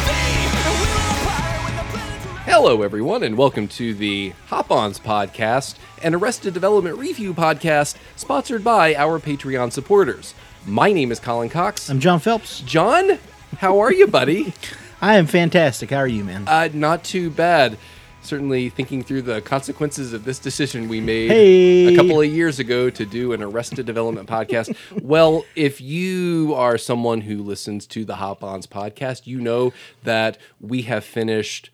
Hello, everyone, and welcome to the Hop-Ons podcast, an Arrested Development review podcast sponsored by our Patreon supporters. My name is Colin Cox. I'm John Phelps. John, how are you, buddy? I am fantastic. How are you, man? Not too bad. Certainly thinking through the consequences of this decision we made a couple of years ago to do an Arrested Development podcast. Well, if you are someone who listens to the Hop-Ons podcast, you know that we have finished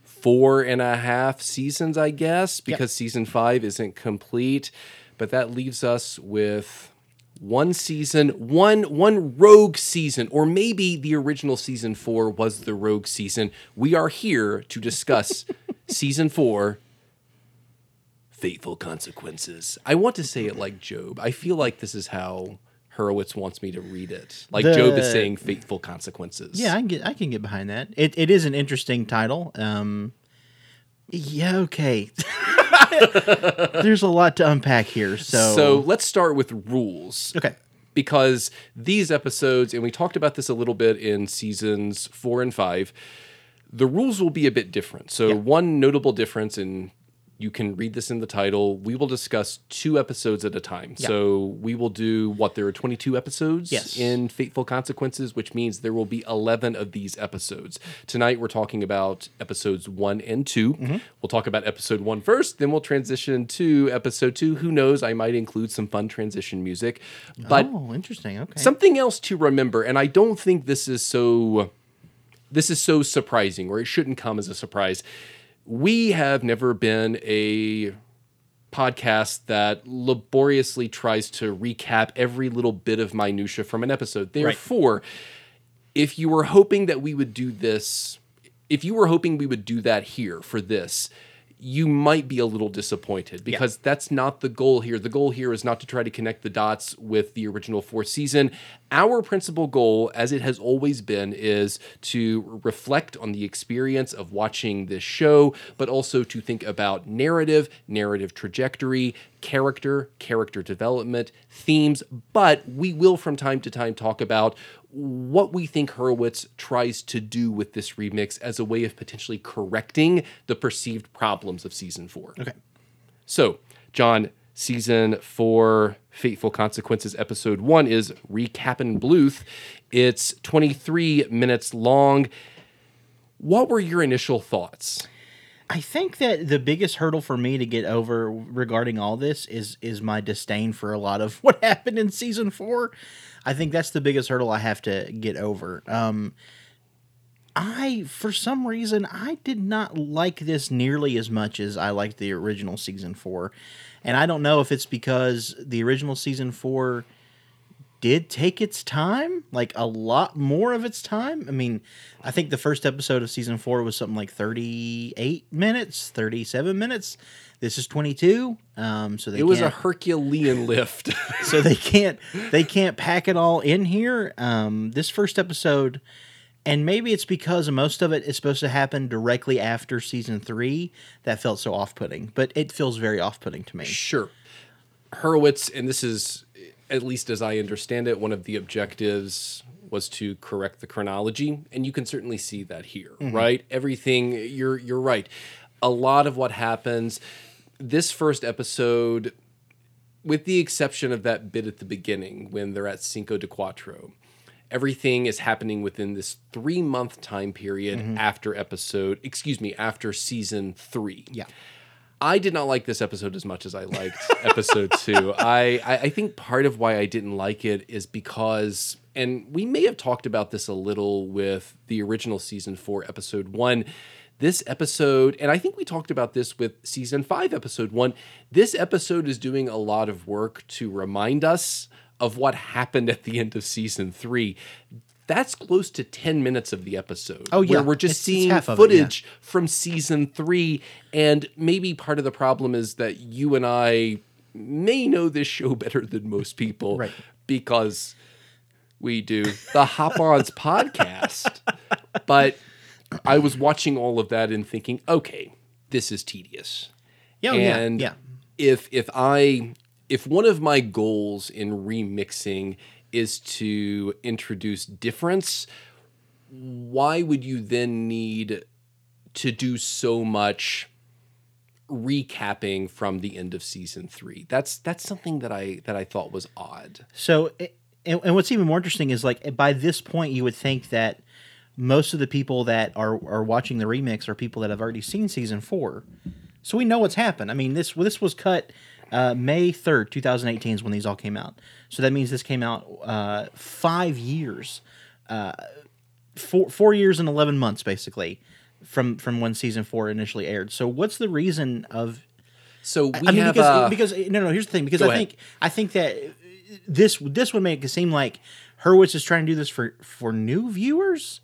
4.5 seasons, I guess, because season 5 isn't complete. But that leaves us with one season, one rogue season, or maybe the original season 4 was the rogue season. We are here to discuss season 4, Fateful Consequences. I want to say it like Job. I feel like this is how Hurwitz wants me to read it. Like Job is saying Fateful Consequences. Yeah, I can get behind that. It is an interesting title. Yeah, okay. There's a lot to unpack here. So let's start with rules. Okay. Because these episodes, and we talked about this a little bit in seasons 4 and 5, the rules will be a bit different. So one notable difference, and you can read this in the title, we will discuss 2 episodes at a time. Yeah. So we will do, there are 22 episodes in Fateful Consequences, which means there will be 11 of these episodes. Tonight we're talking about episodes 1 and 2. Mm-hmm. We'll talk about episode 1 first, then we'll transition to episode 2. Who knows, I might include some fun transition music. But interesting. Okay. Something else to remember, and I don't think this is so surprising, or it shouldn't come as a surprise. We have never been a podcast that laboriously tries to recap every little bit of minutia from an episode. Therefore, if you were hoping that we would do this, if you were hoping we would do that here for this, you might be a little disappointed because that's not the goal here. The goal here is not to try to connect the dots with the original 4th season. Our principal goal, as it has always been, is to reflect on the experience of watching this show, but also to think about narrative trajectory, character development, themes, but we will from time to time talk about what we think Hurwitz tries to do with this remix as a way of potentially correcting the perceived problems of season 4. Okay. So, John, season 4, Fateful Consequences, episode 1 is Recappin' Bluth. It's 23 minutes long. What were your initial thoughts? I think that the biggest hurdle for me to get over regarding all this is my disdain for a lot of what happened in season 4. I think that's the biggest hurdle I have to get over. For some reason, I did not like this nearly as much as I liked the original season 4. And I don't know if it's because the original season 4 did take its time, like a lot more of its time. I mean, I think the first episode of season 4 was something like 38 minutes, 37 minutes. This is 22. It was a Herculean lift. So they can't pack it all in here. This first episode, and maybe it's because most of it is supposed to happen directly after season 3, that felt so off-putting. But it feels very off-putting to me. Sure. Hurwitz, and this is, at least as I understand it, one of the objectives was to correct the chronology, and you can certainly see that here, right? Everything, you're right. A lot of what happens, this first episode, with the exception of that bit at the beginning when they're at Cinco de Cuatro, everything is happening within this 3-month time period after season 3. Yeah. I did not like this episode as much as I liked episode 2. I think part of why I didn't like it is because, and we may have talked about this a little with the original season 4, episode 1, this episode, and I think we talked about this with season 5, episode 1, this episode is doing a lot of work to remind us of what happened at the end of season 3. That's close to 10 minutes of the episode. Oh, yeah. Where we're just seeing footage from season 3, and maybe part of the problem is that you and I may know this show better than most people. Right. Because we do the Hop-Ons podcast. But I was watching all of that and thinking, okay, this is tedious. Yeah, and yeah. If one of my goals in remixing is to introduce difference, why would you then need to do so much recapping from the end of season 3? That's something that I thought was odd. So, and what's even more interesting is like by this point, you would think that most of the people that are watching the remix are people that have already seen season 4, so we know what's happened. I mean, this was cut May 3rd, 2018 is when these all came out. So that means this came out 5 years, 4 years and 11 months basically from when season 4 initially aired. So what's the reason of? So we I mean, have because no. Here's the thing. Because Go I ahead. think that this would make it seem like Hurwitz is trying to do this for new viewers.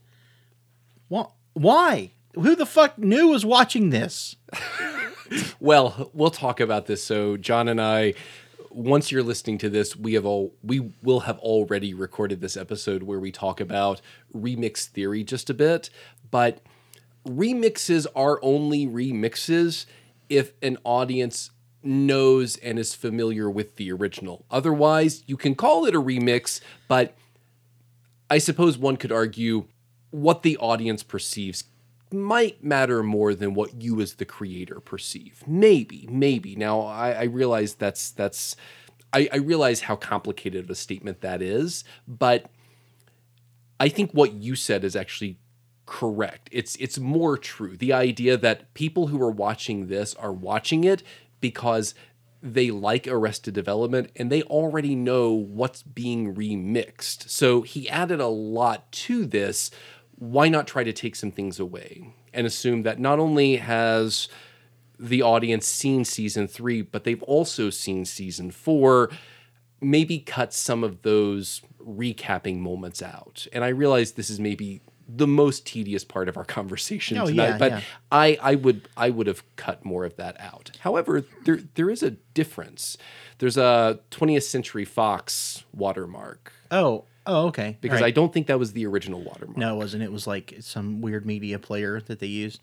Why? Who the fuck new is watching this? Well, we'll talk about this. So John and I, once you're listening to this, we will have already recorded this episode where we talk about remix theory just a bit. But remixes are only remixes if an audience knows and is familiar with the original. Otherwise, you can call it a remix, but I suppose one could argue what the audience perceives might matter more than what you as the creator perceive. Maybe. Now, I realize I realize how complicated of a statement that is, but I think what you said is actually correct. It's more true. The idea that people who are watching this are watching it because they like Arrested Development and they already know what's being remixed. So he added a lot to this. Why not try to take some things away and assume that not only has the audience seen season 3, but they've also seen season 4, maybe cut some of those recapping moments out. And I realize this is maybe the most tedious part of our conversation tonight, but I would have cut more of that out. However, there is a difference. There's a 20th Century Fox watermark. Oh, okay. Because I don't think that was the original watermark. No, it wasn't. It was like some weird media player that they used.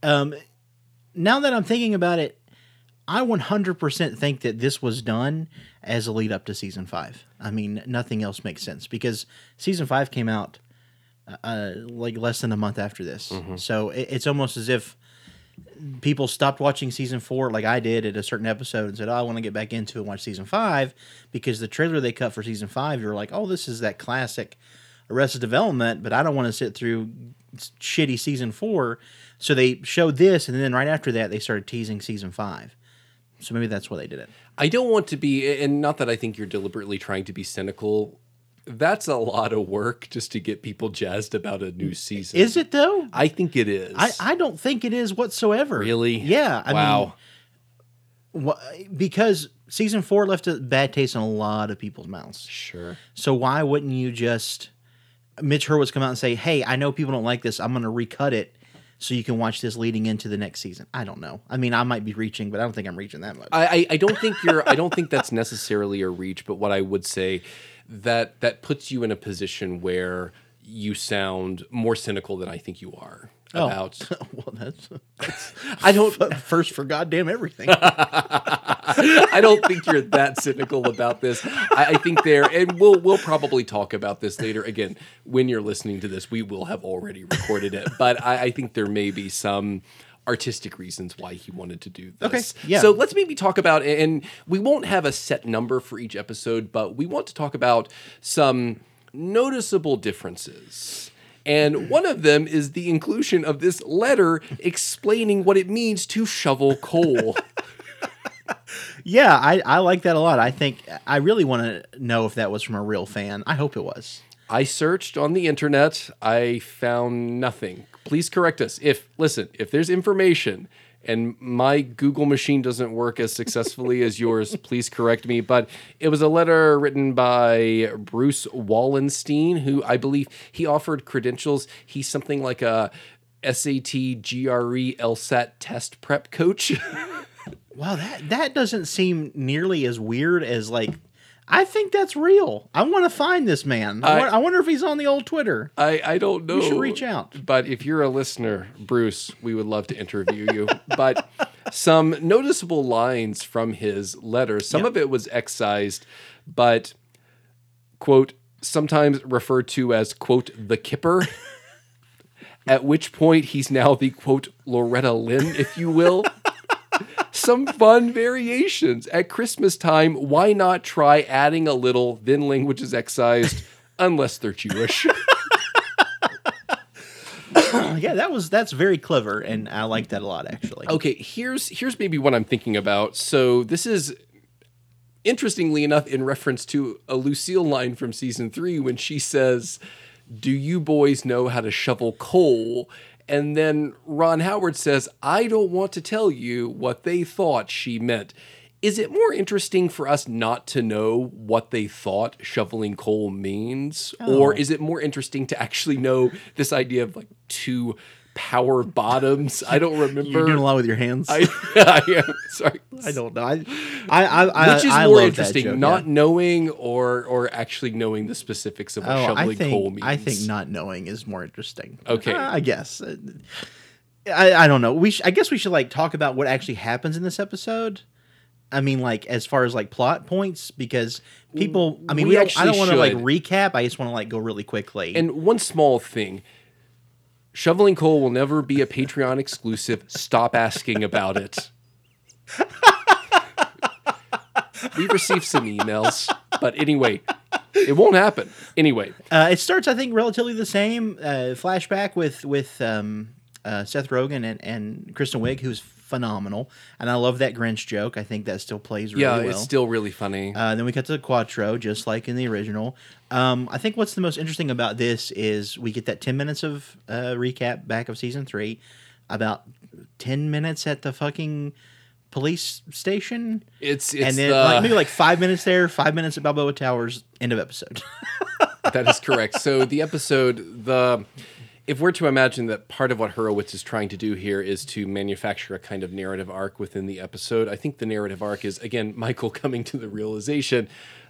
Now that I'm thinking about it, I 100% think that this was done as a lead up to season 5. I mean, nothing else makes sense because season 5 came out like less than a month after this. Mm-hmm. So it's almost as if people stopped watching season 4 like I did at a certain episode and said, oh, I want to get back into it and watch season 5 because the trailer they cut for season 5, you're like, oh, this is that classic Arrested Development, but I don't want to sit through shitty season 4. So they showed this, and then right after that, they started teasing season 5. So maybe that's why they did it. I don't want to be, and not that I think you're deliberately trying to be cynical. That's a lot of work just to get people jazzed about a new season. Is it though? I think it is. I don't think it is whatsoever. Really? Yeah. I mean, because season 4 left a bad taste in a lot of people's mouths. Sure. So why wouldn't you just Mitch Hurwitz come out and say, hey, I know people don't like this. I'm going to recut it so you can watch this leading into the next season. I don't know. I mean, I might be reaching, but I don't think I'm reaching that much. I don't think I don't think that's necessarily a reach, but what I would say that puts you in a position where you sound more cynical than I think you are about. Well, that's I don't first for goddamn everything. I don't think you're that cynical about this. I think and we'll probably talk about this later. Again, when you're listening to this, we will have already recorded it. But I think there may be some artistic reasons why he wanted to do this. Okay, yeah. So let's maybe talk about, and we won't have a set number for each episode, but we want to talk about some noticeable differences. And one of them is the inclusion of this letter explaining what it means to shovel coal. Yeah, I like that a lot. I really want to know if that was from a real fan. I hope it was. I searched on the internet. I found nothing. Please correct us. If there's information and my Google machine doesn't work as successfully as yours, please correct me. But it was a letter written by Bruce Wallenstein, who I believe he offered credentials. He's something like a SAT, GRE, LSAT test prep coach. Wow, that doesn't seem nearly as weird as like. I think that's real. I want to find this man. I wonder if he's on the old Twitter. I don't know. We should reach out. But if you're a listener, Bruce, we would love to interview you. But some noticeable lines from his letter. Some of it was excised, but, quote, sometimes referred to as, quote, the kipper. At which point he's now the quote Loretta Lynn, if you will. Some fun variations. At Christmas time, why not try adding a little, then language is excised, unless they're Jewish. Yeah, that's very clever, and I like that a lot, actually. Okay, here's maybe what I'm thinking about. So this is, interestingly enough, in reference to a Lucille line from season 3 when she says, "Do you boys know how to shovel coal?" And then Ron Howard says, "I don't want to tell you what they thought she meant." Is it more interesting for us not to know what they thought shoveling coal means? Or is it more interesting to actually know this idea of like two power bottoms? I don't remember. You're doing a lot with your hands. I am. Sorry. I don't know. Which is I more love interesting, that joke, not knowing or actually knowing the specifics of what shoveling coal means? I think not knowing is more interesting. Okay. I guess. I don't know. I guess we should like talk about what actually happens in this episode. I mean, like as far as like plot points, because people. I mean, I don't want to like recap. I just want to like go really quickly. And one small thing. Shoveling coal will never be a Patreon exclusive. Stop asking about it. We've received some emails, but anyway, it won't happen. Anyway. It starts, I think, relatively the same. Flashback with Seth Rogen and Kristen Wiig, who's phenomenal. And I love that Grinch joke. I think that still plays really well. Yeah, it's still really funny. Then we cut to Quattro, just like in the original. I think what's the most interesting about this is we get that 10 minutes of recap back of season 3, about 10 minutes at the fucking police station. It's and then maybe like 5 minutes there, 5 minutes at Balboa Towers, end of episode. That is correct. So the episode, if we're to imagine that part of what Horowitz is trying to do here is to manufacture a kind of narrative arc within the episode, I think the narrative arc is, again, Michael coming to the realization,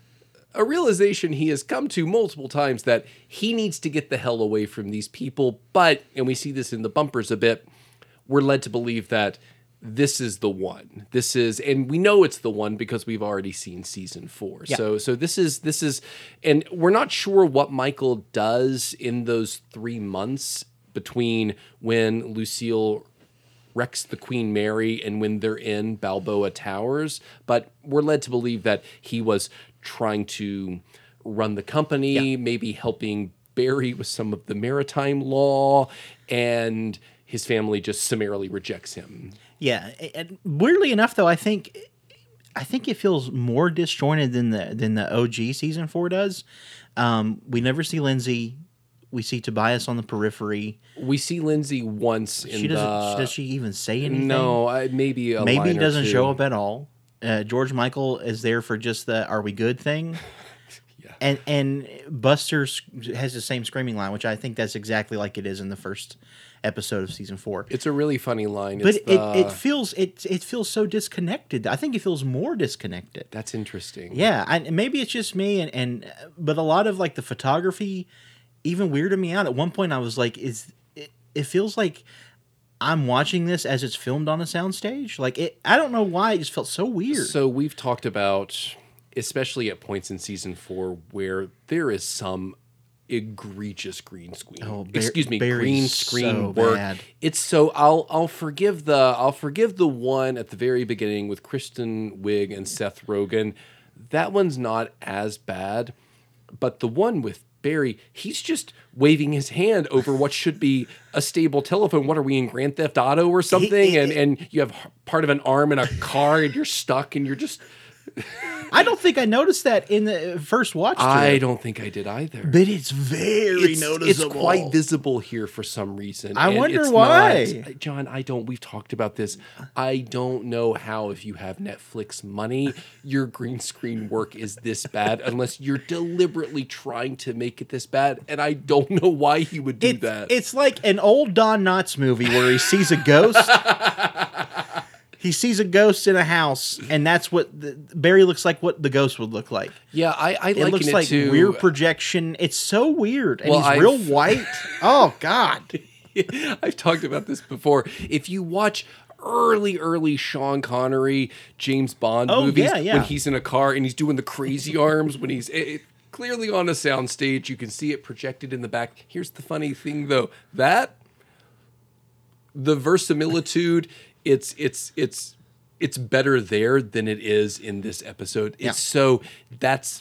a realization he has come to multiple times, that he needs to get the hell away from these people. But, and we see this in the bumpers a bit, we're led to believe that this is the one. This is, and we know it's the one because we've already seen season 4. Yeah. So this is, and we're not sure what Michael does in those 3 months between when Lucille wrecks the Queen Mary and when they're in Balboa Towers, but we're led to believe that he was trying to run the company, maybe helping Barry with some of the maritime law, and his family just summarily rejects him. Yeah, and weirdly enough, though, I think it feels more disjointed than the OG season 4 does. We never see Lindsay. We see Tobias on the periphery. We see Lindsay once. Does she even say anything? No, maybe a maybe line he doesn't or two. show up at all. George Michael is there for just the "Are we good?" thing. Yeah. And Buster has the same screaming line, which I think that's exactly like it is in the first episode of season 4. It's a really funny line. But it feels so disconnected. I think it feels more disconnected. That's interesting. Yeah, and maybe it's just me, but a lot of like the photography even weirded me out. At one point, I was like, it feels like I'm watching this as it's filmed on a soundstage. Like I don't know why it just felt so weird. So we've talked about, especially at points in season 4, where there is some egregious green screen. Green screen so work. Bad. It's so I'll forgive the one at the very beginning with Kristen Wiig and Seth Rogen. That one's not as bad, but the one with Barry, he's just waving his hand over what should be a stable telephone. What are we in Grand Theft Auto or something? And you have part of an arm in a car and you're stuck and you're just. I don't think I noticed that in the first watch. I don't think I did either. But it's very noticeable. It's quite visible here for some reason. I wonder why. John, we've talked about this. I don't know how, if you have Netflix money, your green screen work is this bad unless you're deliberately trying to make it this bad. And I don't know why he would do that. It's like an old Don Knotts movie where he sees a ghost. He sees a ghost in a house, and that's what Barry looks like. What the ghost would look like. Yeah, I it looks like too. Weird projection. It's so weird, and he's real white. Oh God! I've talked about this before. If you watch early Sean Connery James Bond movies, when he's in a car and he's doing the crazy arms, when he's clearly on a soundstage, you can see it projected in the back. Here's the funny thing, though. That the verisimilitude, it's better there than it is in this episode. It's so that's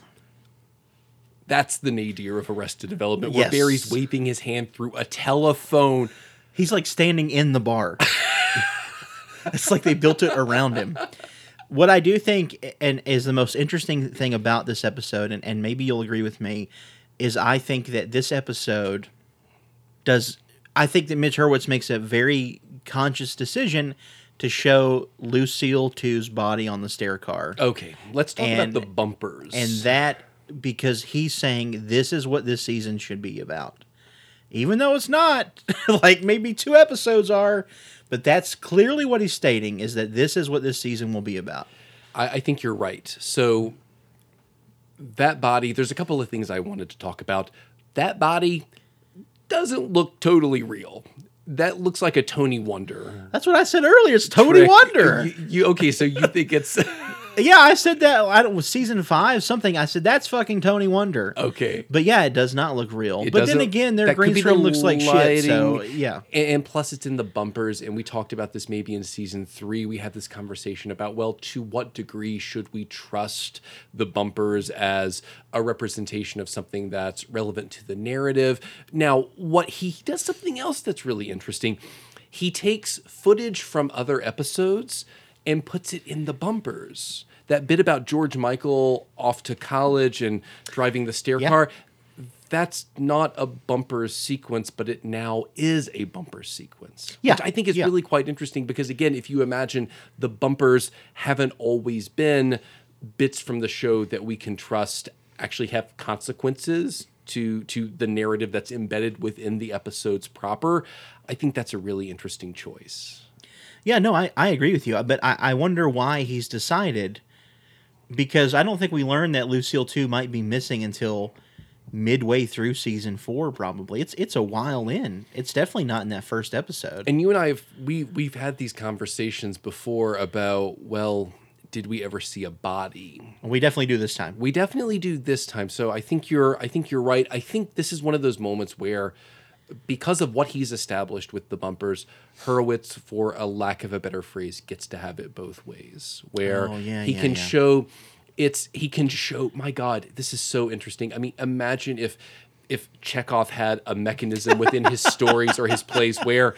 the nadir of Arrested Development, where Yes. Barry's waving his hand through a telephone. He's like standing in the bar. It's like they built it around him. What I do think, and is the most interesting thing about this episode, and maybe you'll agree with me, is I think that this episode I think that Mitch Hurwitz makes a very conscious decision to show Lucille 2's body on the stair car. Okay, let's talk about the bumpers. And that, because he's saying this is what this season should be about. Even though it's not, like maybe 2 episodes are, but that's clearly what he's stating, is that this is what this season will be about. I think you're right. So that body, there's a couple of things I wanted to talk about. That body doesn't look totally real. That looks like a Tony Wonder. That's what I said earlier. It's Tony trick. Wonder. Okay, so you think it's... Yeah, I said that. I don't, was season 5 something. I said that's fucking Tony Wonder. Okay. But yeah, it does not look real. It But then doesn't- again, their that could green be the screen looks like shit. So lighting. yeah, And plus it's in the bumpers, and we talked about this maybe in season 3. We had this conversation about, well, to what degree should we trust the bumpers as a representation of something that's relevant to the narrative? Now, what he does something else that's really interesting. He takes footage from other episodes and puts it in the bumpers. That bit about George Michael off to college and driving the stair car, that's not a bumper sequence, but it now is a bumper sequence. Yeah. Which I think is really quite interesting because, again, if you imagine the bumpers haven't always been bits from the show that we can trust actually have consequences to the narrative that's embedded within the episodes proper, I think that's a really interesting choice. yeah. No, I agree with you. But I wonder why he's decided, because I don't think we learned that Lucille 2 might be missing until midway through season 4. Probably it's a while in. It's definitely not in that first episode. And you and I we've had these conversations before about, well, did we ever see a body? We definitely do this time. We definitely do this time. So I think you're right. I think this is one of those moments where, because of what he's established with the bumpers, Hurwitz, for a lack of a better phrase, gets to have it both ways. Where he can show my God, this is so interesting. I mean, imagine if Chekhov had a mechanism within his stories or his plays where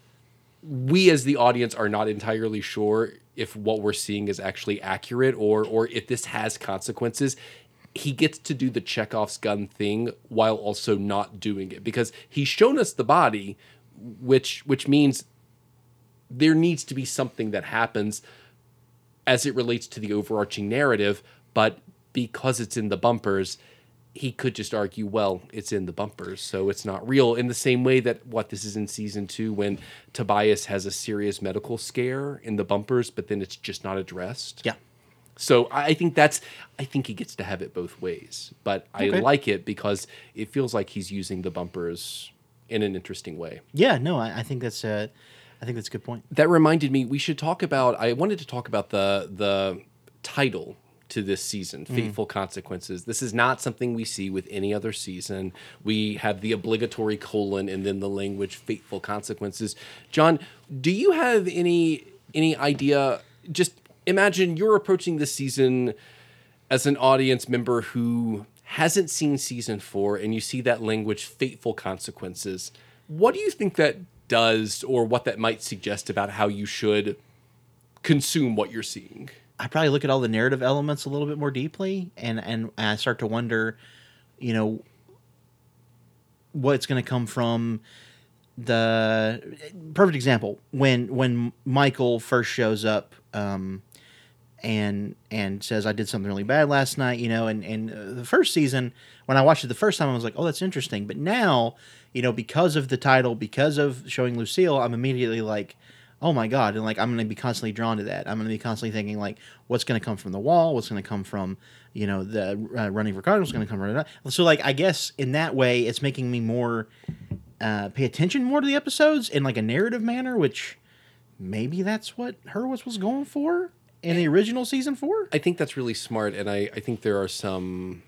we as the audience are not entirely sure if what we're seeing is actually accurate or if this has consequences. He gets to do the Chekhov's gun thing while also not doing it, because he's shown us the body, which means there needs to be something that happens as it relates to the overarching narrative. But because it's in the bumpers, he could just argue, well, it's in the bumpers, so it's not real. In the same way that this is in season 2 when Tobias has a serious medical scare in the bumpers, but then it's just not addressed. Yeah. So I think he gets to have it both ways, but I like it because it feels like he's using the bumpers in an interesting way. Yeah. No, I think that's a good point. That reminded me, I wanted to talk about the title to this season, Fateful Consequences. This is not something we see with any other season. We have the obligatory colon and then the language Fateful Consequences. John, do you have any idea? Just imagine you're approaching this season as an audience member who hasn't seen season 4 and you see that language Fateful Consequences. What do you think that does, or what that might suggest about how you should consume what you're seeing? I probably look at all the narrative elements a little bit more deeply, and I start to wonder, what's going to come from. The perfect example, when Michael first shows up and says, I did something really bad last night, and the first season, when I watched it the first time, I was like, oh, that's interesting. But now, because of the title, because of showing Lucille, I'm immediately like, oh my God. And like, I'm going to be constantly drawn to that. I'm going to be constantly thinking like, what's going to come from the wall? What's going to come from, the running for Cardinals going to come from that. So like, I guess in that way, it's making me more, pay attention more to the episodes in like a narrative manner, which maybe that's what Hurwitz was going for in the original season 4. I think that's really smart. And I think there are some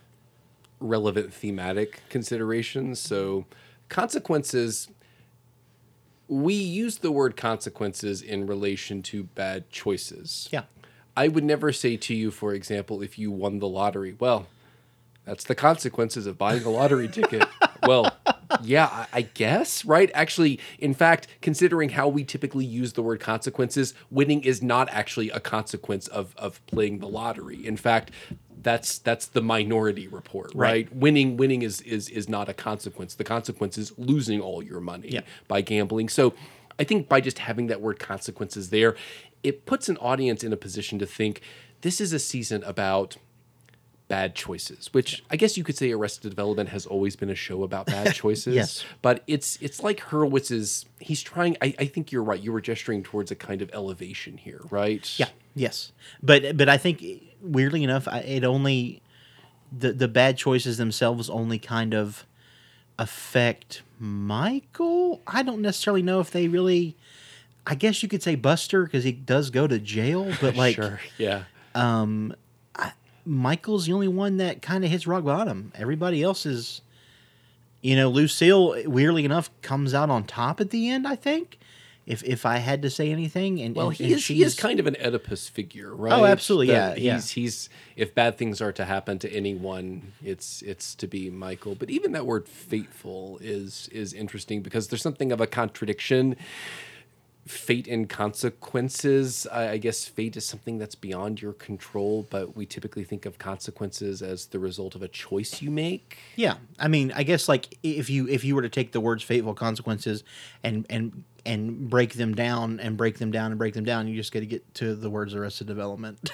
relevant thematic considerations. So consequences, we use the word consequences in relation to bad choices. Yeah. I would never say to you, for example, if you won the lottery, well, that's the consequences of buying a lottery ticket. Well, yeah, I guess, right? Actually, in fact, considering how we typically use the word consequences, winning is not actually a consequence of playing the lottery. In fact, that's the minority report, right? Winning is not a consequence. The consequence is losing all your money by gambling. So I think by just having that word consequences there, it puts an audience in a position to think this is a season about bad choices, which I guess you could say Arrested Development has always been a show about bad choices. Yes. But it's like Hurwitz's, he's trying, I think you're right. You were gesturing towards a kind of elevation here, right? Yeah. Yes. But I think, weirdly enough, it only, the bad choices themselves only kind of affect Michael. I don't necessarily know if they really, I guess you could say Buster, because he does go to jail, but like, Sure, yeah. Michael's the only one that kind of hits rock bottom. Everybody else is, Lucille, weirdly enough, comes out on top at the end, I think, if I had to say anything. And Well, and he is kind of an Oedipus figure, right? Oh, absolutely, That yeah. He's if bad things are to happen to anyone, it's to be Michael. But even that word fateful is interesting because there's something of a contradiction. Fate and consequences. I guess fate is something that's beyond your control, but we typically think of consequences as the result of a choice you make. Yeah, I mean, I guess like if you were to take the words fateful consequences and break them down and break them down and break them down, you just got to get to the words Arrested Development.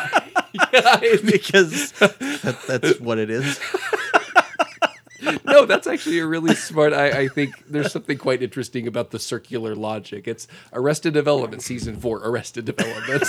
Because that's what it is. No, that's actually a really smart. I think there's something quite interesting about the circular logic. It's Arrested Development season 4, Arrested Development.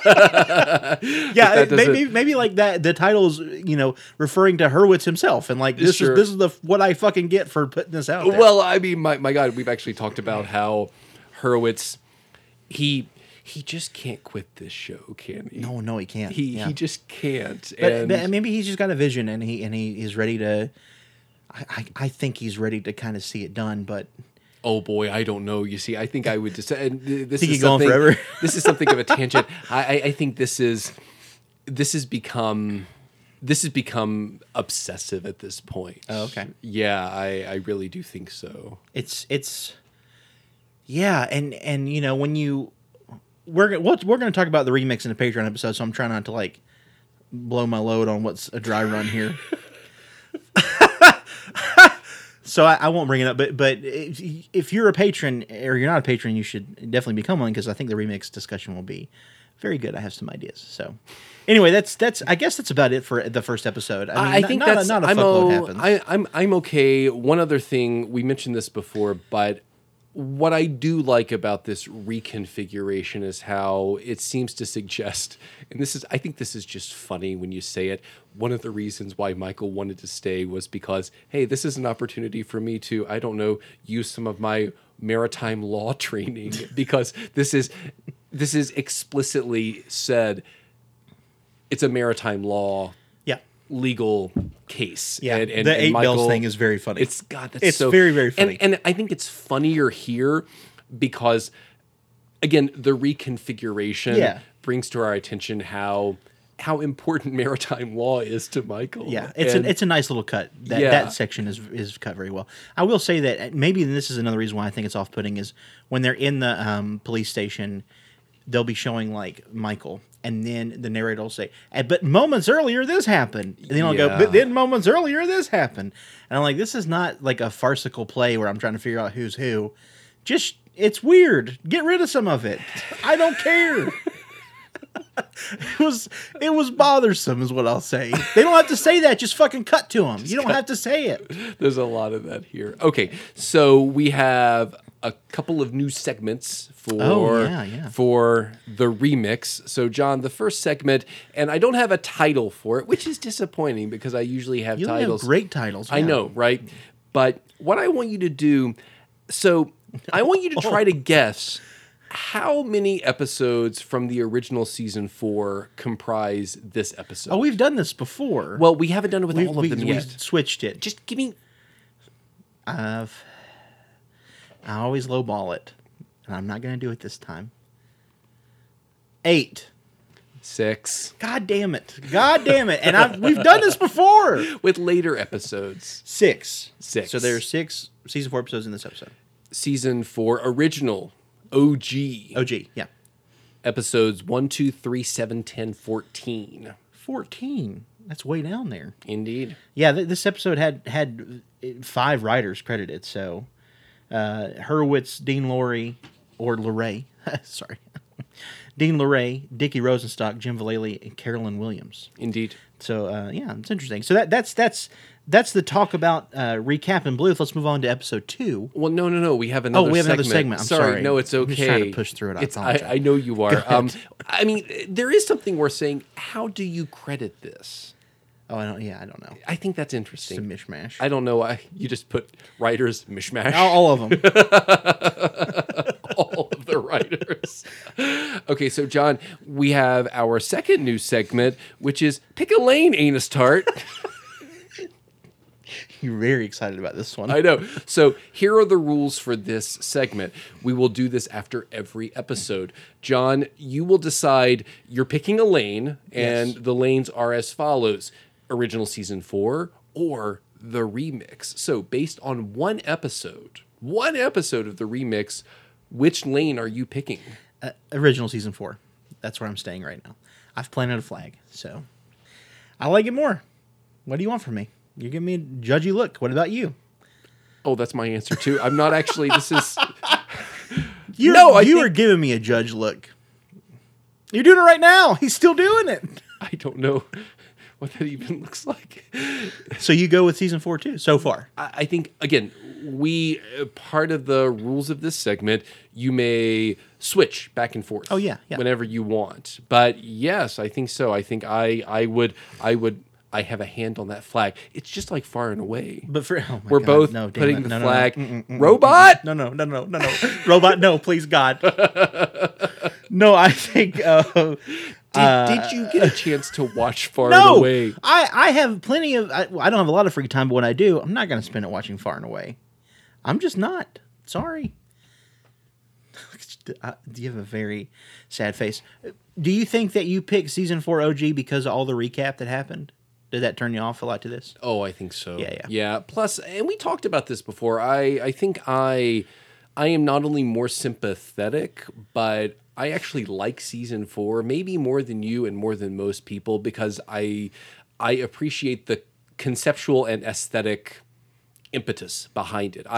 Yeah, maybe like that. The title is referring to Hurwitz himself, and like this Sure. is the what I fucking get for putting this out there. Well, I mean, my God, we've actually talked about how Hurwitz, he just can't quit this show, can he? No, he can't. He just can't. But maybe he's just got a vision, and he is ready to. I think he's ready to kind of see it done, but oh boy, I don't know. You see, I think I would just. And this think is he's going something. forever? This is something of a tangent. I think this has become obsessive at this point. Oh, okay. Yeah, I really do think so. it's yeah, and when we're going to talk about the remix in the Patreon episode, so I'm trying not to like blow my load on what's a dry run here. So I won't bring it up, but if you're a patron or you're not a patron, you should definitely become one because I think the remix discussion will be very good. I have some ideas. So anyway, that's I guess that's about it for the first episode. I mean, I think not a fuckload happens. I'm okay. One other thing, we mentioned this before, but what I do like about this reconfiguration is how it seems to suggest, and I think this is just funny when you say it, one of the reasons why Michael wanted to stay was because, hey, this is an opportunity for me to, I don't know, use some of my maritime law training because this is explicitly said it's a maritime law legal case. Yeah, and the 8 Michael, bells thing is very funny. It's so very, very funny. And I think it's funnier here because, again, the reconfiguration brings to our attention how important maritime law is to Michael. Yeah, it's a nice little cut. That section is cut very well. I will say that maybe this is another reason why I think it's off-putting is when they're in the police station, they'll be showing like Michael. And then the narrator will say, but moments earlier this happened. And then I'll go, but then moments earlier this happened. And I'm like, this is not like a farcical play where I'm trying to figure out who's who. Just, it's weird. Get rid of some of it. I don't care. It was bothersome is what I'll say. They don't have to say that. Just fucking cut to them. You don't have to say it. There's a lot of that here. Okay, so we have a couple of new segments for the remix. So, John, the first segment, and I don't have a title for it, which is disappointing because I usually have titles. Have great titles. I know, right? But what I want you to do, I want you to try to guess how many episodes from the original season 4 comprise this episode. Oh, we've done this before. Well, we haven't done it with all of them yet. We switched it. Just give me... I always lowball it, and I'm not going to do it this time. 8. 6. God damn it. God damn it. And we've done this before. With later episodes. 6. 6. So there's 6 season 4 episodes in this episode. Season 4 original OG. OG, yeah. Episodes 1, 2, 3, 7, 10, 14. 14. That's way down there. Indeed. Yeah, this episode had 5 writers credited. So Hurwitz, Dean Lorey, or Luray. Sorry. Dean Luray, Dickie Rosenstock, Jim Vallely, and Carolyn Williams. Indeed. So yeah, it's interesting. So that's the talk about recap in Bluth. Let's move on to episode 2. Well, no. We have another. We have segment. another segment. I'm sorry. No, it's okay. I'm just trying to push through it. I apologize. I know you are. I mean, there is something worth saying. How do you credit this? Oh, I don't know. I think that's It's a interesting. mishmash. I don't know why you just put writers mishmash. All of them. All of the writers. Okay, so John, we have our second new segment, which is Pick a Lane, Anus Tart. You're very excited about this one. I know. So here are the rules for this segment. We will do this after every episode. John, you will decide you're picking a lane, and Yes. the lanes are as follows. Original season 4 or the remix. So based on one episode of the remix, which lane are you picking? Original season 4. That's where I'm staying right now. I've planted a flag, so I like it more. What do you want from me? You're giving me a judgy look. What about you? Oh, that's my answer too. I'm not actually. This is. You are giving me a judge look. You're doing it right now. He's still doing it. I don't know what that even looks like. So you go with season 4 too, so far. I think, again, part of the rules of this segment, you may switch back and forth. Oh, yeah. Whenever you want. But yes, I think so. I think I have a hand on that flag. It's just like Far and Away. But We're God, both no, damn putting it. the No, no, flag. no. Robot? No. Robot, no, please, God. No, I think. Did you get a chance to watch Far and No, Away? I have plenty of. I don't have a lot of free time, but when I do, I'm not going to spend it watching Far and Away. I'm just not. Sorry. You have a very sad face. Do you think that you picked season 4 OG because of all the recap that happened? Did that turn you off a lot to this? Oh, I think so. Yeah. Plus, and we talked about this before. I think I am not only more sympathetic, but I actually like season 4, maybe more than you and more than most people, because I appreciate the conceptual and aesthetic impetus behind it.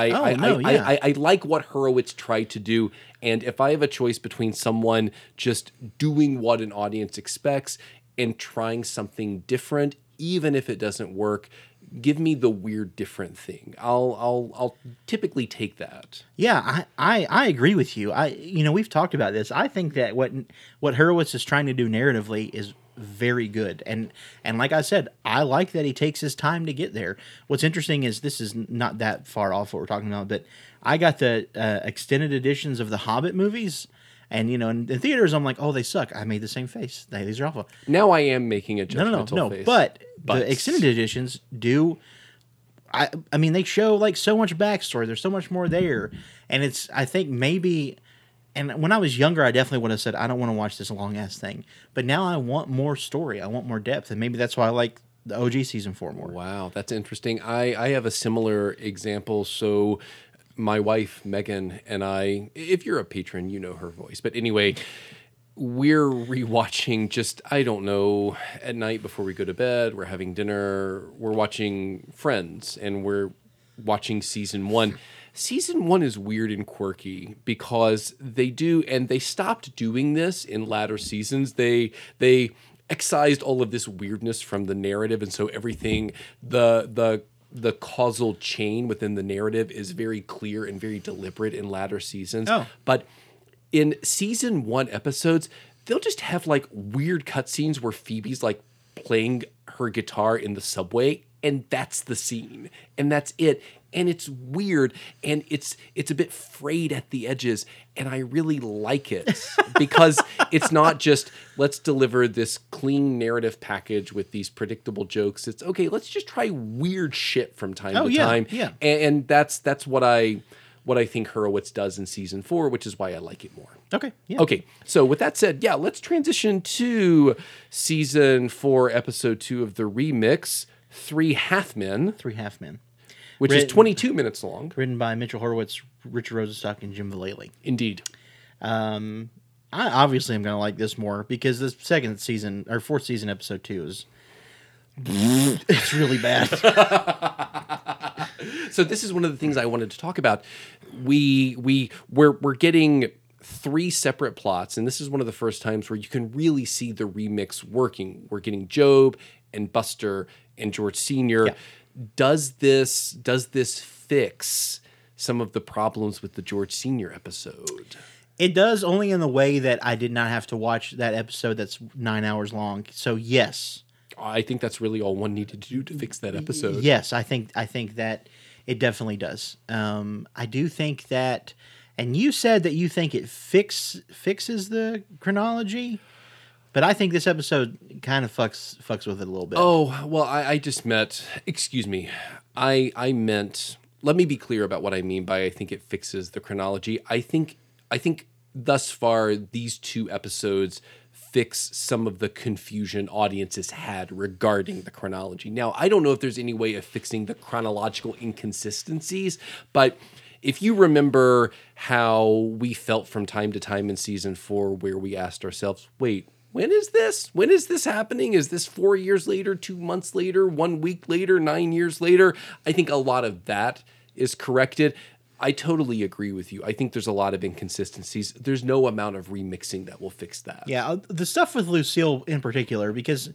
I like what Hurwitz tried to do, and if I have a choice between someone just doing what an audience expects and trying something different, even if it doesn't work, give me the weird different thing. I'll typically take that. Yeah, I agree with you. We've talked about this. I think that what Hurwitz is trying to do narratively is very good. And like I said, I like that he takes his time to get there. What's interesting is this is not that far off what we're talking about, but I got the extended editions of the Hobbit movies. And, in theaters, I'm like, oh, they suck. I made the same face. These are awful. Now I am making a judgmental face. But the extended editions do. I mean, they show like so much backstory. There's so much more there. And I think maybe, and when I was younger, I definitely would have said, I don't want to watch this long ass thing. But now I want more story. I want more depth. And maybe that's why I like the OG season 4 more. Wow, that's interesting. I have a similar example. So my wife, Megan, and I, if you're a patron, you know her voice. But anyway, we're rewatching just, I don't know, at night before we go to bed, we're having dinner, we're watching Friends, and we're watching season 1. Season 1 is weird and quirky because they stopped doing this in latter seasons. They excised all of this weirdness from the narrative, and so everything, the causal chain within the narrative is very clear and very deliberate in latter seasons. Oh. But in season 1 episodes, they'll just have like weird cutscenes where Phoebe's like playing her guitar in the subway, and that's the scene, and that's it. And it's weird, and it's a bit frayed at the edges, and I really like it because it's not just let's deliver this clean narrative package with these predictable jokes. It's okay, let's just try weird shit from time to time. Yeah. And that's what I what I think Hurwitz does in season 4, which is why I like it more. Okay. Yeah. Okay, so with that said, yeah, let's transition to season 4, episode 2 of the remix, Three Half Men, 3 Half Men. which is 22 minutes long. Written by Mitchell Hurwitz, Richard Rosenstock, and Jim Vallely. Indeed. I obviously am going to like this more because the second season or fourth season episode 2 is it's really bad. So this is one of the things I wanted to talk about. We're getting 3 separate plots, and this is one of the first times where you can really see the remix working. We're getting Gob and Buster and George Sr. Yeah. Does this fix some of the problems with the George Sr. episode? It does, only in the way that I did not have to watch that episode that's 9 hours long. So yes. I think that's really all one needed to do to fix that episode. Yes, I think that it definitely does. I do think that, and you said that you think it fixes the chronology, but I think this episode kind of fucks with it a little bit. Oh, well, I just meant, excuse me, I meant, let me be clear about what I mean by I think it fixes the chronology. I think thus far these 2 episodes fix some of the confusion audiences had regarding the chronology. Now, I don't know if there's any way of fixing the chronological inconsistencies, but if you remember how we felt from time to time in season 4, where we asked ourselves, wait, when is this? When is this happening? Is this 4 years later, 2 months later, 1 week later, 9 years later? I think a lot of that is corrected. I totally agree with you. I think there's a lot of inconsistencies. There's no amount of remixing that will fix that. Yeah, the stuff with Lucille in particular, because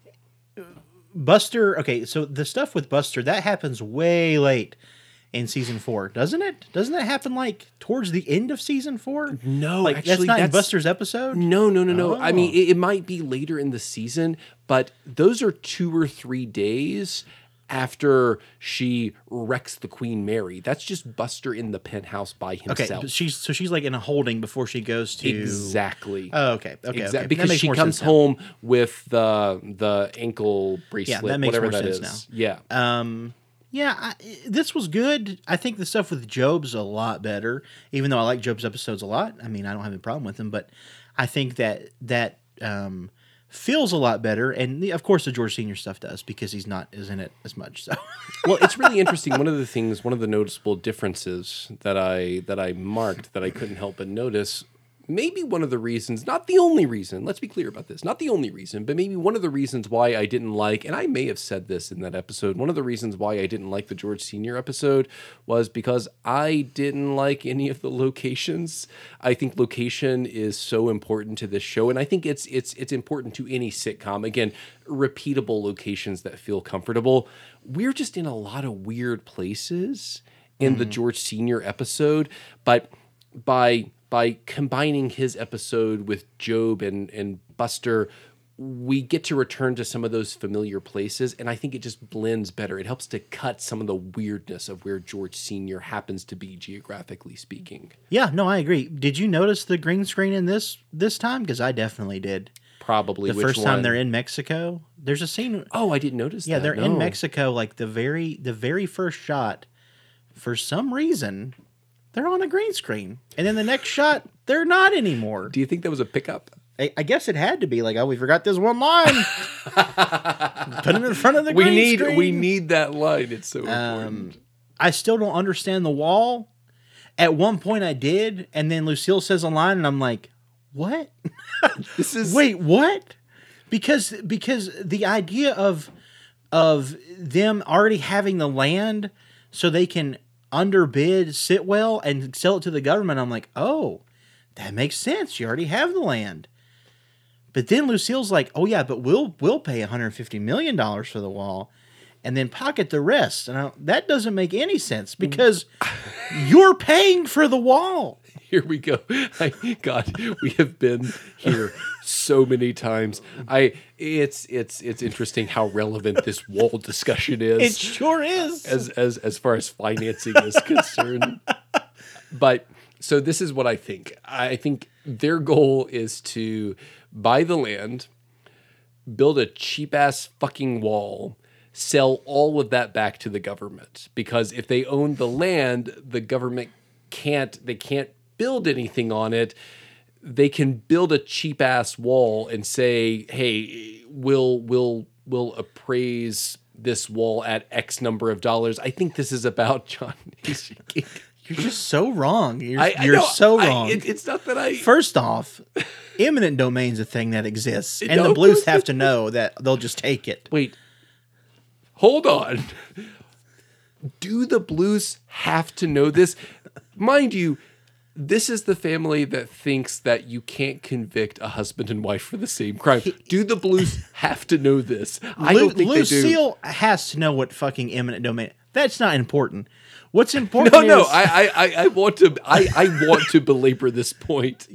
Buster, okay, so the stuff with Buster, that happens way late in season 4, doesn't it? Doesn't that happen like towards the end of season 4? No, like, actually, that's not in Buster's episode? No. Oh. I mean, it might be later in the season, but those are 2 or 3 days after she wrecks the Queen Mary. That's just Buster in the penthouse by himself. Okay, she's like in a holding before she goes to Exactly. Oh, okay. Okay. Because she comes home with the ankle bracelet, that makes whatever more that is. sense now. Yeah. Yeah, this was good. I think the stuff with Job's a lot better, even though I like Job's episodes a lot. I mean, I don't have any problem with them, but I think that feels a lot better. And of course the George Sr. stuff does, because he's not is in it as much. So Well, it's really interesting. One of the noticeable differences that I marked that I couldn't help but notice, maybe one of the reasons, not the only reason, let's be clear about this, not the only reason, but maybe one of the reasons why I didn't like, and I may have said this in that episode, one of the reasons why I didn't like the George Sr. episode was because I didn't like any of the locations. I think location is so important to this show, and I think it's important to any sitcom. Again, repeatable locations that feel comfortable. We're just in a lot of weird places in the George Sr. episode, but by combining his episode with Gob and Buster, we get to return to some of those familiar places, and I think it just blends better. It helps to cut some of the weirdness of where George Sr. happens to be, geographically speaking. yeah, no, I agree. Did you notice the green screen in this time? Because I definitely did. Probably The first time they're in Mexico, there's a scene. Oh, I didn't notice that. Yeah, they're in Mexico. Like the very first shot, for some reason, they're on a green screen, and then the next shot, they're not anymore. Do you think that was a pickup? I guess it had to be like, oh, we forgot this one line. Put it in front of the green screen. We need that line. It's so important. I still don't understand the wall. At one point, I did, and then Lucille says a line, and I'm like, what? This is Wait, what? Because the idea of them already having the land so they can underbid Sitwell and sell it to the government, I'm like, oh, that makes sense. You already have the land. But then Lucille's like, oh yeah, but we'll pay $150 million for the wall and then pocket the rest. And that doesn't make any sense because you're paying for the wall. Here we go. God, we have been here so many times. It's interesting how relevant this wall discussion is. It sure is. As far as financing is concerned. But so this is what I think. I think their goal is to buy the land, build a cheap ass fucking wall, sell all of that back to the government. Because if they own the land, the government can't build anything on it, they can build a cheap ass wall and say, "Hey, we'll appraise this wall at X number of dollars." I think this is about John. You're just so wrong. You're know, so wrong. It's not that I. First off, eminent domain's a thing that exists, and No, the of Blues course have to know that they'll just take it. Wait, hold on. Do the Blues have to know this? Mind you, this is the family that thinks that you can't convict a husband and wife for the same crime. Do the Blues have to know this? I don't think they do. Lucille has to know what fucking eminent domain. That's not important. What's important? No, is I want to belabor this point.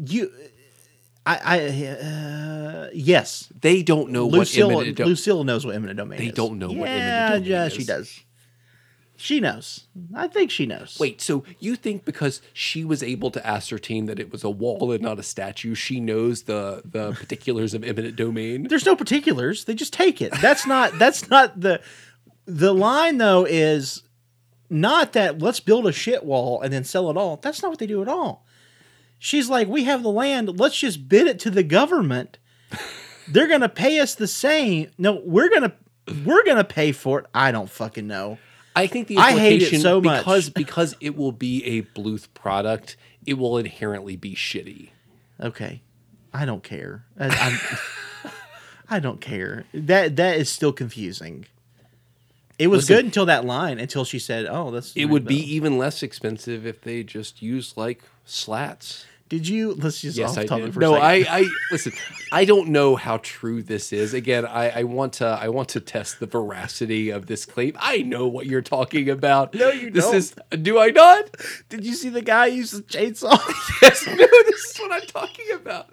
Yes. They don't know what eminent domain. Lucille knows what eminent domain is. They don't know what eminent domain is. Yeah, she does. She knows. I think she knows. Wait, so you think because she was able to ascertain that it was a wall and not a statue, she knows the particulars of eminent domain? There's no particulars. They just take it. That's not the line though is not that let's build a shit wall and then sell it all. That's not what they do at all. She's like, we have the land. Let's just bid it to the government. They're going to pay us the same. No, we're going to pay for it. I don't fucking know. I think the I hate implication it so much. because it will be a Bluth product, it will inherently be shitty. Okay. I don't care. I don't care. That is still confusing. It was good until that line, until she said, "Oh, that's." It would be even less expensive if they just used like slats. Did you? Let's just Yes, off I topic did. for No, a second. I listen. I don't know how true this is. Again, I want to test the veracity of this claim. I know what you're talking about. No, you this don't. is. Do I not? Did you see the guy use the chainsaw? Yes. No. This is what I'm talking about.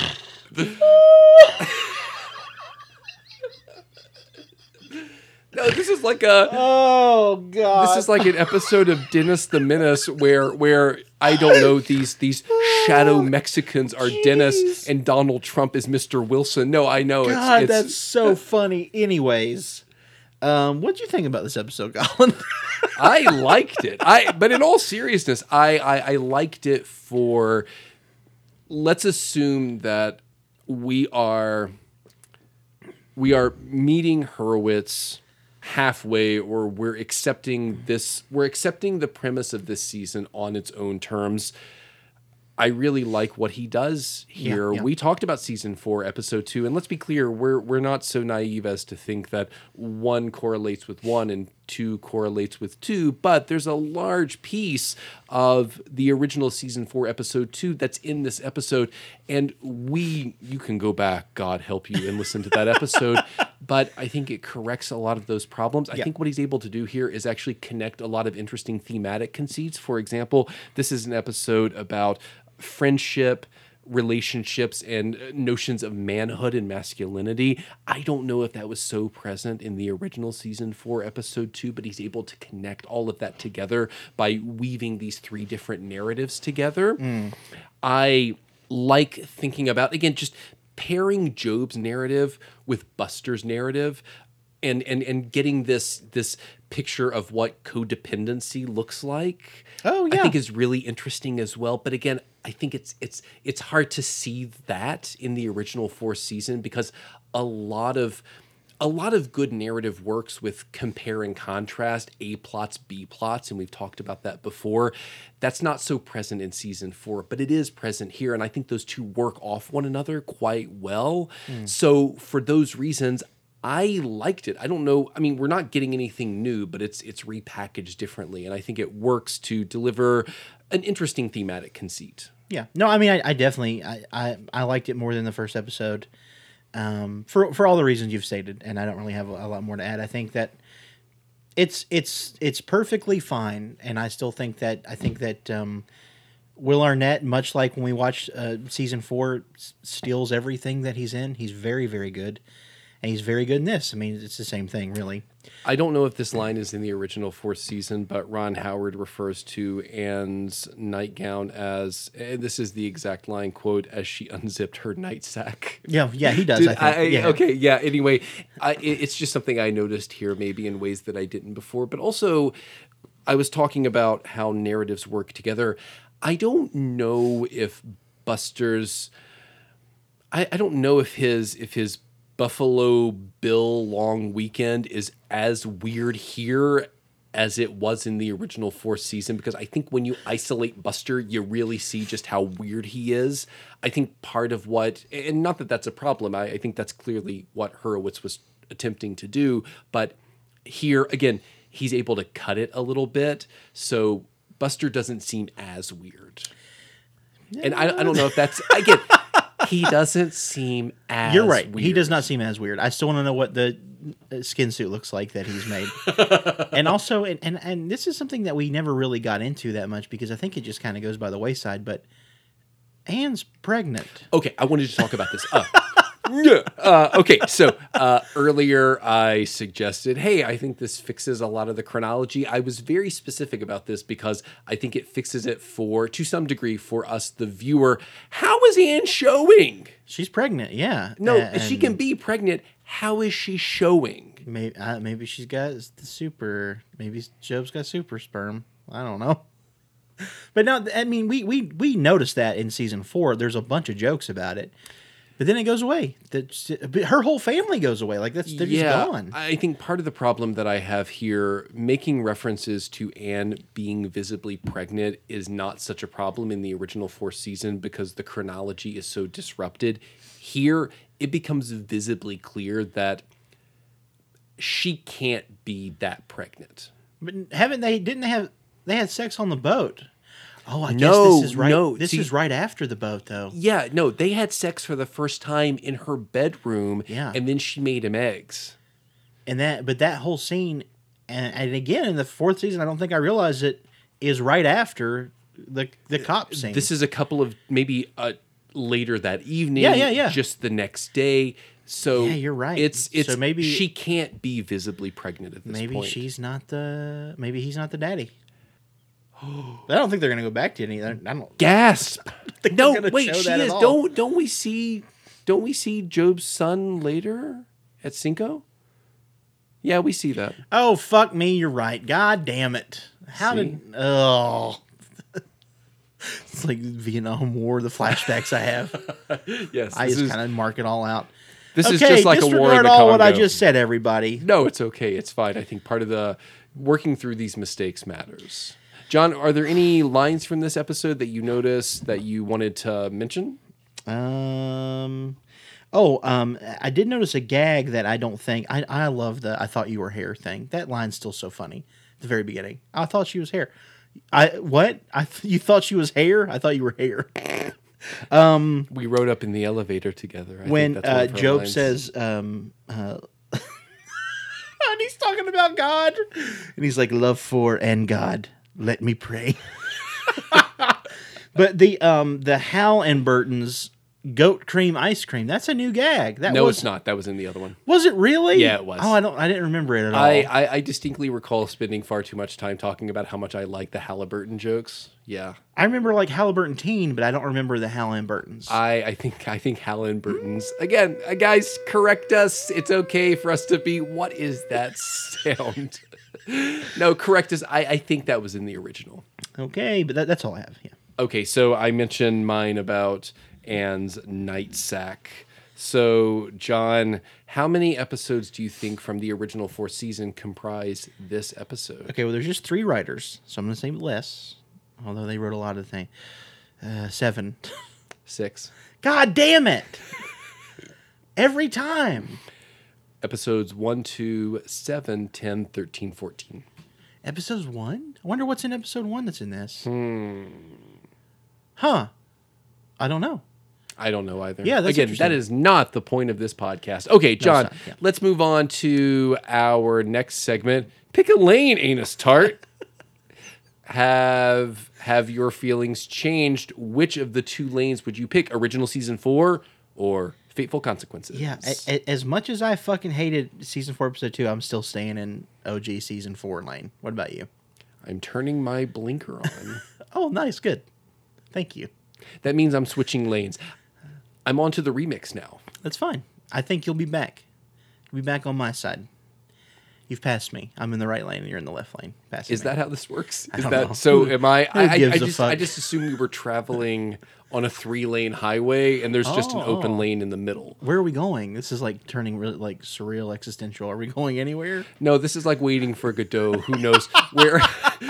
No, this is like a. Oh God! This is like an episode of Dennis the Menace where I don't know these shadow Mexicans are Dennis and Donald Trump is Mr. Wilson. No, I know God, it's that's so funny. Anyways, what'd you think about this episode, Colin? I liked it. But in all seriousness, I liked it for. Let's assume that we are meeting Hurwitz halfway, or we're accepting the premise of this season on its own terms. I really like what he does here. Yeah. We talked about season 4, episode 2, and let's be clear, we're not so naive as to think that 1 correlates with 1 and 2 correlates with 2, but there's a large piece of the original season 4, episode 2 that's in this episode, and you can go back, God help you, and listen to that episode, but I think it corrects a lot of those problems. I think what he's able to do here is actually connect a lot of interesting thematic conceits. For example, this is an episode about friendship, relationships, and notions of manhood and masculinity. I don't know if that was so present in the original season 4, episode 2, but he's able to connect all of that together by weaving these 3 different narratives together. I like thinking about, again, just pairing Job's narrative with Buster's narrative and getting this picture of what codependency looks like. Oh, yeah. I think is really interesting as well. But again, I think it's hard to see that in the original 4th season because a lot of good narrative works with compare and contrast, A plots, B plots, and we've talked about that before. That's not so present in season 4, but it is present here, and I think those two work off one another quite well. So for those reasons, I liked it. I don't know. I mean, we're not getting anything new, but it's repackaged differently, and I think it works to deliver an interesting thematic conceit. Yeah. No, I mean, I definitely I liked it more than the first episode. For all the reasons you've stated, and I don't really have a lot more to add. I think that it's perfectly fine, and I think that Will Arnett, much like when we watched season 4, steals everything that he's in. He's very, very good. And he's very good in this. I mean, it's the same thing, really. I don't know if this line is in the original 4th season, but Ron Howard refers to Anne's nightgown as, and this is the exact line, quote, as she unzipped her nightsack. Yeah, he does, I think. Yeah. Okay, yeah, anyway, it's just something I noticed here maybe in ways that I didn't before, but also I was talking about how narratives work together. I don't know if Buster's. I don't know if his Buffalo Bill long weekend is as weird here as it was in the original fourth season, because I think when you isolate Buster, you really see just how weird he is. I think part of what, and not that that's a problem, I think that's clearly what Horowitz was attempting to do, but here, again, he's able to cut it a little bit, so Buster doesn't seem as weird. And I don't know if that's, again, he doesn't seem as You're right. weird. He does not seem as weird. I still want to know what the skin suit looks like that he's made. And also, and this is something that we never really got into that much because I think it just kind of goes by the wayside, but Anne's pregnant. Okay, I wanted to talk about this. Okay, so earlier I suggested, hey, I think this fixes a lot of the chronology. I was very specific about this because I think it fixes it to some degree, for us, the viewer. How is Anne showing? She's pregnant, yeah. No, she can be pregnant. How is she showing? Maybe she's got the super. Maybe Job's got super sperm. I don't know. But no, I mean, we noticed that in season 4. There's a bunch of jokes about it. But then it goes away. Her whole family goes away. Like they're just gone. I think part of the problem that I have here, making references to Anne being visibly pregnant, is not such a problem in the original fourth season because the chronology is so disrupted. Here, it becomes visibly clear that she can't be that pregnant. But they had sex on the boat? Oh, I guess No, this is right. no. This is right after the boat, though. Yeah, no, they had sex for the first time in her bedroom, Yeah. and then she made him eggs. But that whole scene, and again in the fourth season, I don't think I realized it, is right after the cop scene. This is a couple of maybe later that evening. Yeah. Just the next day. So Yeah, you're right. It's So maybe she can't be visibly pregnant at this point. maybe he's not the daddy. But I don't think they're going to go back to it. I don't. Gasp! No, gonna wait, show she that at is. all. Don't we see Job's son later at Cinco? Yeah, we see that. Oh, fuck me, you're right. God damn it. It's like Vietnam War, the flashbacks I have. Yes, I just kind of mark it all out. This is just like a war in disregard the all what I Congo. just said, everybody. No, it's okay. It's fine. I think part of the working through these mistakes matters. John, are there any lines from this episode that you noticed that you wanted to mention? I did notice a gag that I don't think I love the "I thought you were hair" thing. That line's still so funny at the very beginning. I thought she was hair. You thought she was hair? I thought you were hair. We rode up in the elevator together. When Job says, and he's talking about God, and he's like, "Love for and God, let me pray." But the Hal and Burton's goat cream ice cream, that's a new gag. It's not. That was in the other one. Was it really? Yeah, it was. Oh, I didn't remember it at all. I distinctly recall spending far too much time talking about how much I like the Halliburton jokes. Yeah. I remember like Halliburton Teen, but I don't remember the Hal and Burton's. I think Halliburton's, again, guys, correct us. It's okay for us to be, what is that sound? No, correct us. I think that was in the original. Okay, but that's all I have. Yeah. Okay, so I mentioned mine about Anne's night sack. So, John, how many episodes do you think from the original fourth season comprise this episode? Okay, well, there's just 3 writers, so I'm going to say less, although they wrote a lot of the thing. 7. 6. God damn it! Every time. Episodes 1, 2, 7, 10, 13, 14. Episodes 1? I wonder what's in episode 1 that's in this. Huh. I don't know. I don't know either. Yeah, that's again, interesting. that is not the point of this podcast. Okay, John, not, yeah. Let's move on to our next segment. Pick a lane, Anus Tart. Have your feelings changed? Which of the 2 lanes would you pick? Original season 4 or Fateful Consequences? Yeah, as much as I fucking hated season 4, episode 2, I'm still staying in OG season 4 lane. What about you? I'm turning my blinker on. Oh, nice. Good. Thank you. That means I'm switching lanes. I'm on to the remix now. That's fine. I think you'll be back. You'll be back on my side. You've passed me. I'm in the right lane and you're in the left lane. Passing Is me. that how this works? Is don't that know. so? Am I? I gives a just fuck? assumed we were traveling on a 3-lane highway, and there's just an open Oh. lane in the middle. Where are we going? This is like turning really like surreal, existential. Are we going anywhere? No, this is like waiting for Godot. Who knows where?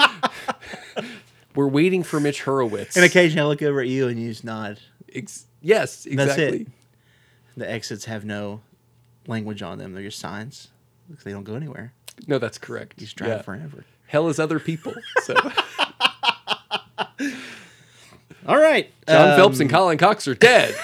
We're waiting for Mitch Hurwitz. And occasionally I look over at you and you just nod. Yes, That's exactly. it. The exits have no language on them. They're just signs. They don't go anywhere. No, that's correct. You just drive forever. Hell is other people. So All right. John Phelps and Colin Cox are dead.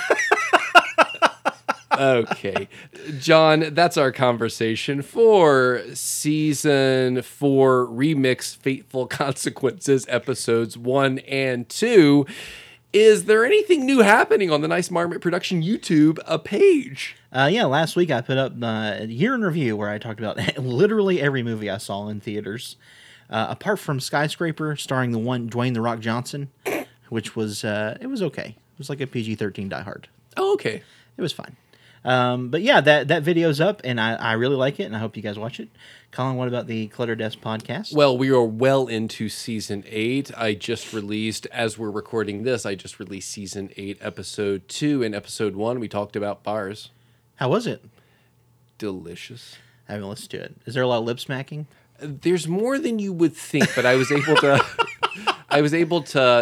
Okay. John, that's our conversation for season 4 Remix Fateful Consequences episodes 1 and 2. Is there anything new happening on the Nice Marmot Production YouTube page? Yeah, last week I put up a year in review where I talked about literally every movie I saw in theaters, apart from Skyscraper, starring the one Dwayne "The Rock" Johnson, which was it was okay. It was like a PG-13 Die Hard. Oh, okay. It was fine. But yeah, that video's up, and I really like it, and I hope you guys watch it. Colin, what about the Clutter Desk podcast? Well, we are well into season 8. I just released, as we're recording this, I just released season 8, episode 2. In episode 1, we talked about bars. How was it? Delicious. I haven't listened to it. Is there a lot of lip smacking? There's more than you would think, but I was able to. I was able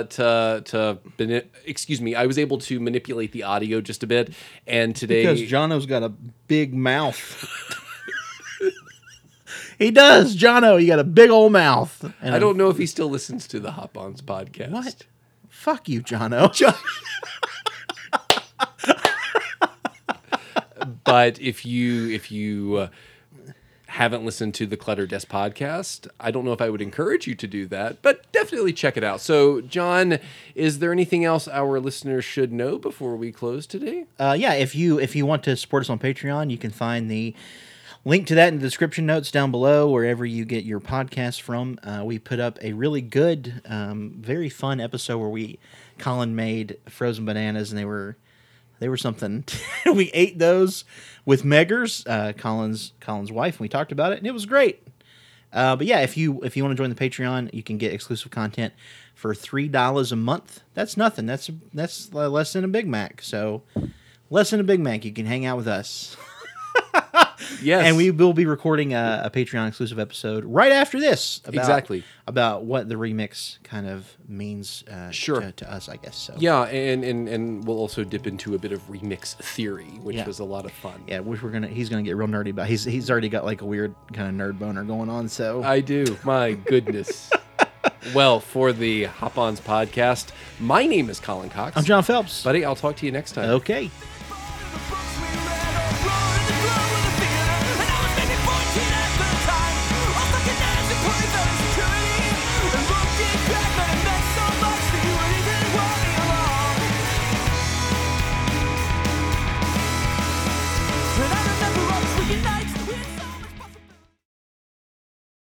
to manipulate the audio just a bit, and today Because Jono's got a big mouth. He does, Jono. You got a big old mouth. And I don't know if he still listens to the Hop Ons podcast. What? Fuck you, Jono. But if you haven't listened to the Clutter Desk podcast, I don't know if I would encourage you to do that, but definitely check it out. So, John, is there anything else our listeners should know before we close today? Yeah, if you want to support us on Patreon, you can find the link to that in the description notes down below, wherever you get your podcasts from. We put up a really good, very fun episode where Colin made frozen bananas, and they were something. We ate those with Meggers, Colin's wife, and we talked about it, and it was great. But yeah, if you want to join the Patreon, you can get exclusive content for $3 a month. That's nothing. That's less than a Big Mac. So less than a Big Mac, you can hang out with us. Yes. And we will be recording a Patreon exclusive episode right after this. About what the remix kind of means to us, I guess. So Yeah, and we'll also dip into a bit of remix theory, which was a lot of fun. Yeah, which he's gonna get real nerdy about. He's already got like a weird kind of nerd boner going on. So I do. My goodness. Well, for the Hop Ons podcast, my name is Colin Cox. I'm John Phelps. Buddy, I'll talk to you next time. Okay.